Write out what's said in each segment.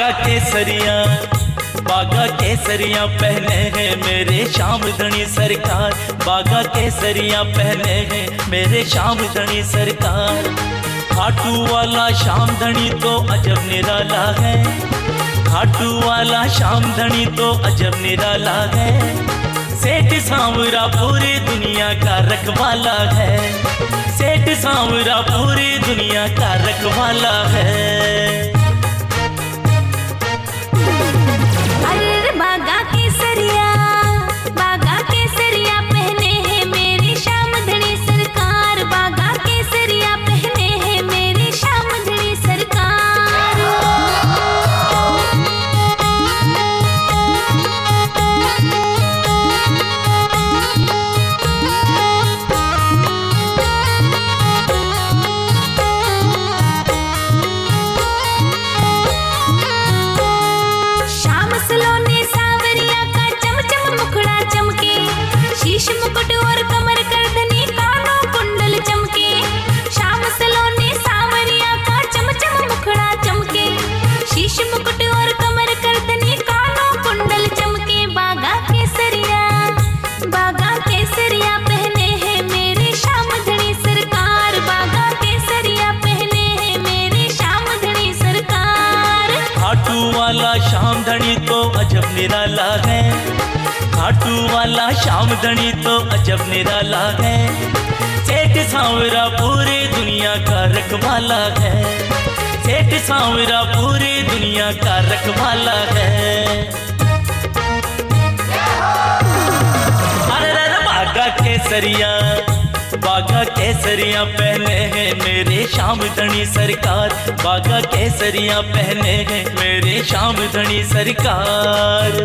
केसरिया, बागा केसरिया पहने हैं मेरे श्याम धनी सरकार। बागा केसरिया पहने हैं मेरे श्याम धनी सरकार। खाटू वाला श्याम धनी तो अजब निराला है, खाटू वाला श्याम धनी तो अजब निराला है। सेठ सांवरा पूरी दुनिया का रखवाला है, सेठ सांवरा पूरी दुनिया का रखवाला है। अरे बागा केसरिया, बागा केसरिया पहने हैं मेरे श्याम धनी सरकार। बागा केसरिया पहने हैं मेरे श्याम धनी सरकार। श्याम सलोने सावरिया का चमचम मुखड़ा चमके, शीश मुकुट और कमर करधनी कानों कुंडल चमके। श्याम सलोने सावरिया का चमचम मुखड़ा चमके, शीश मुकुट और कमर करधनी कानों कुंडल चमके। बागा केसरिया, बागा केसरिया पहने हैं मेरे श्याम धनी सरकार। बागा केसरिया पहने हैं मेरे श्याम धनी सरकार। खाटू वाला श्याम धनी तो अजब निराला है, खाटू वाला श्याम धनी तो अजब निराला है। सेठ सांवरा पूरी दुनिया का रखवाला है, सेठ सांवरा पूरी दुनिया का रखवाला है। अरे बागा केसरिया, बागा केसरिया पहने हैं मेरे श्याम धनी सरकार। बागा केसरिया पहने हैं मेरे श्याम धनी सरकार।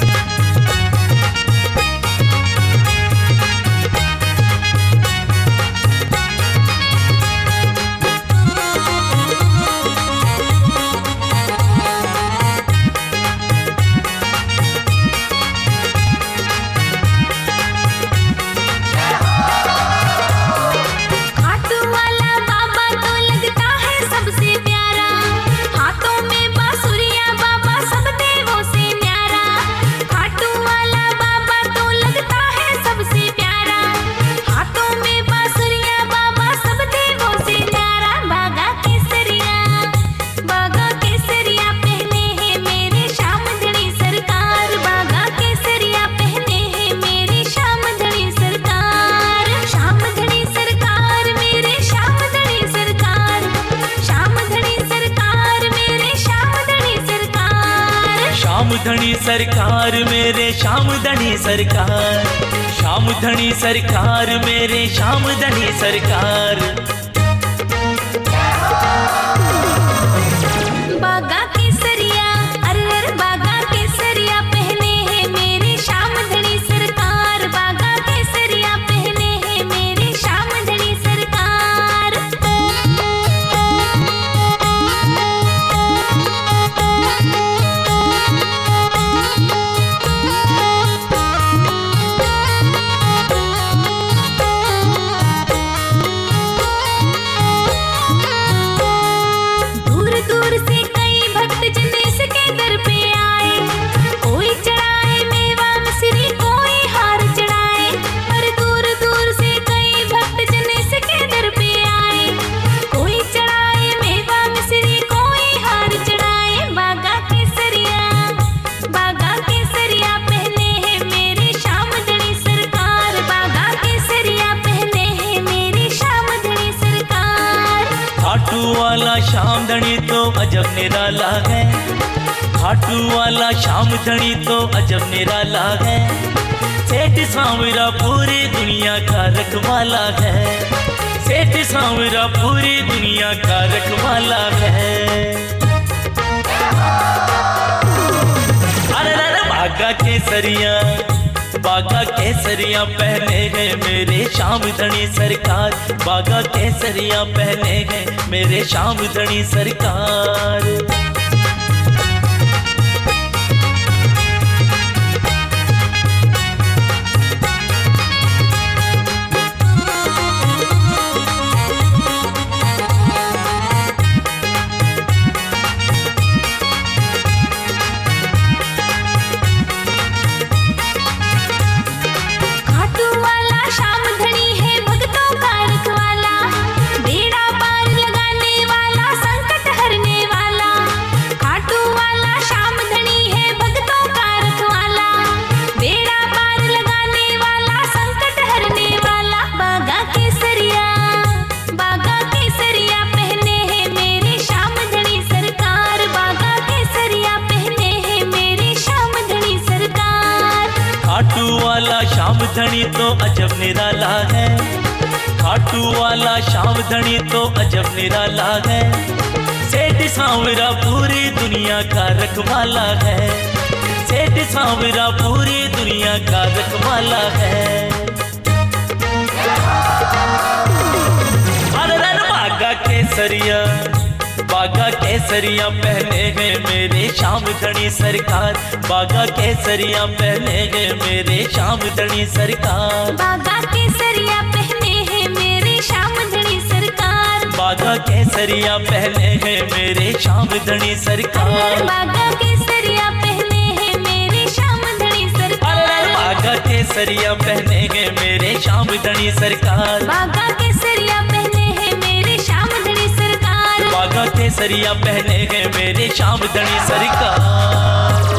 खाटू वाला बाबा तो लगता है सबसे प्यारा, हाथों में बांसुरिया बाबा सब देवों से न्यारा। खाटू वाला बाबा तो लगता है सबसे प्यारा, हाथों में बांसुरिया बाबा सब देवों से न्यारा। बागा केसरिया, बागा केसरिया पहने हैं मेरे श्याम धनी सरकार। बागा केसरिया पहने हैं मेरे श्याम धनी सरकार। श्याम धनी सरकार मेरे श्याम धनी सरकार, श्याम धनी सरकार मेरे श्याम धनी सरकार। श्याम धनी सरकार मेरे श्याम धनी सरकार, श्याम धनी सरकार मेरे श्याम धनी सरकार। बागा केसरिया, अरे बागा केसरिया पहने हैं मेरे श्याम धनी सरकार। बागा केसरिया पहने हैं मेरे श्याम धनी सरकार। दूर दूर से कई भक्त जन इसके दर पे आए, कोई चढ़ाए मेवा मिश्री कोई हार चढ़ाए। पर दूर दूर से कई भक्त जन इसके दर पे आए, कोई चढ़ाए मेवा मिश्री कोई हार चढ़ाए। बागा केसरिया, बागा केसरिया पहने हैं मेरे श्याम धनी सरकार। बागा केसरिया पहने हैं मेरे श्याम धनी सरकार। खाटू वाला श्याम धनी तो अजब निराला है, खाटू वाला श्याम धनी तो अजब निराला है। सेठ सांवरा पूरी दुनिया का रखवाला है, सेठ सांवरा पूरी दुनिया का रखवाला है। अरे बागा केसरिया, बागा केसरिया पहने हैं मेरे श्याम धनी सरकार। बागा केसरिया पहने हैं मेरे श्याम धनी सरकार। श्याम धनी तो अजब निराला है, खाटू वाला श्याम धनी तो अजब निराला है। सेठ सांवरा पूरी दुनिया का रखवाला है, सेठ सांवरा पूरी दुनिया का रखवाला है। अरे बागा केसरिया, बागा केसरिया पहने हैं मेरे श्याम धनी सरकार, बागा केसरिया पहने हैं मेरे श्याम धनी सरकार। बागा केसरिया पहने हैं मेरे श्याम धनी सरकार, बागा केसरिया पहने हैं मेरे श्याम धनी सरकार। बागा केसरिया पहने हैं मेरे श्याम धनी सरकार, बागा केसरिया पहने हैं मेरे श्याम धनी सरकार। बागा केसरिया पहने हैं मेरे श्याम धनी सरकार, बागा केसरिया पहने हैं मेरे श्याम धनी सरकार।